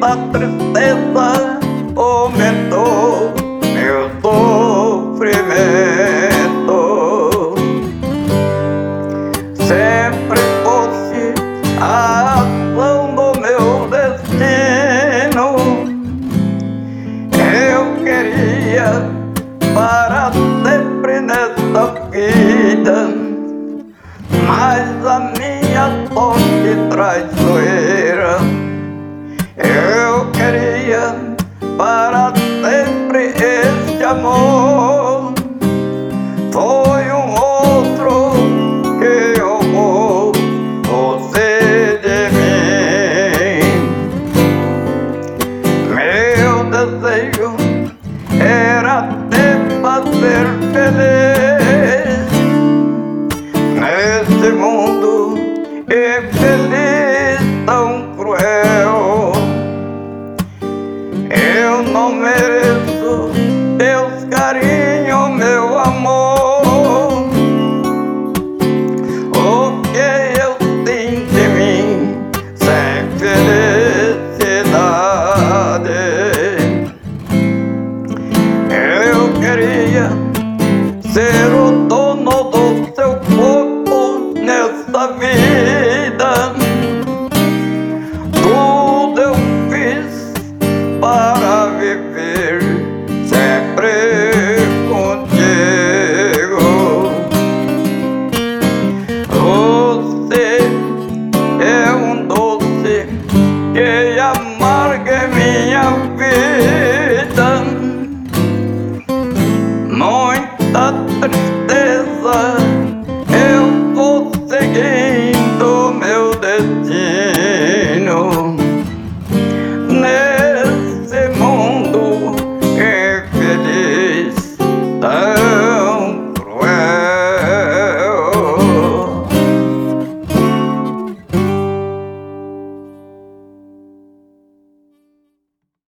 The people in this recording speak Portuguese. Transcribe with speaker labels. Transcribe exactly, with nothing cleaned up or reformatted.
Speaker 1: muita tristeza aumentou meu sofrimento. Sempre fosse a ação do meu destino. Eu queria para sempre nesta vida, mas a minha sorte traiçoeira. Eu queria para sempre este amor, foi um outro que roubou você de mim. Meu desejo era te fazer feliz neste mundo infeliz tão cruel. Eu não mereço teus carinhos, meu amor. O que eu sinto em mim sem felicidade? Eu queria ser o dono do seu corpo nessa vida. Tudo eu fiz para viver sempre contigo. Você é um doce que amarga minha vida. Muita tristeza